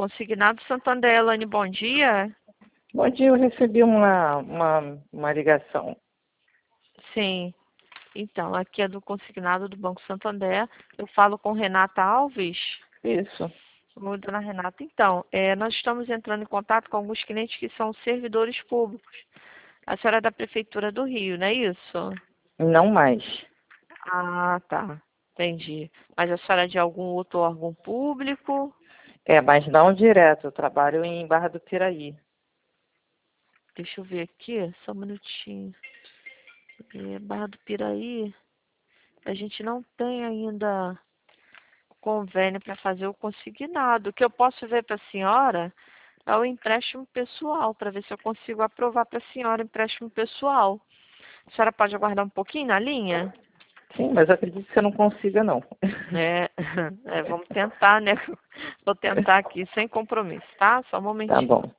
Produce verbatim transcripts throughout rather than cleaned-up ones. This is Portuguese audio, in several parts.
Consignado Santander, Elaine, bom dia. Bom dia, eu recebi uma, uma, uma ligação. Sim, então, aqui é do consignado do Banco Santander. Eu falo com Renata Alves. Isso. Oi, dona Renata. Então, é, nós estamos entrando em contato com alguns clientes que são servidores públicos. A senhora é da Prefeitura do Rio, não é isso? Não mais. Ah, tá. Entendi. Mas a senhora é de algum outro órgão público? É, mas não direto. Eu trabalho em Barra do Piraí. Deixa eu ver aqui, só um minutinho. É, Barra do Piraí, a gente não tem ainda convênio para fazer o consignado. O que eu posso ver para a senhora é o empréstimo pessoal, para ver se eu consigo aprovar para a senhora o empréstimo pessoal. A senhora pode aguardar um pouquinho na linha? Sim, mas eu acredito que você não consiga, não. É, é, vamos tentar, né? Vou tentar aqui, sem compromisso, tá? Só um Tá momentinho. bom.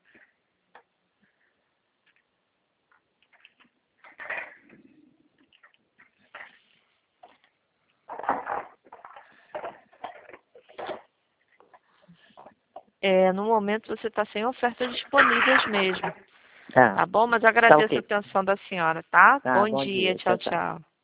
É, no momento você está sem ofertas disponíveis mesmo, Tá. tá bom? Mas eu Tá agradeço a ok. atenção da senhora, tá? Tá, Bom bom dia, dia. tchau, Tchau, tchau. tchau.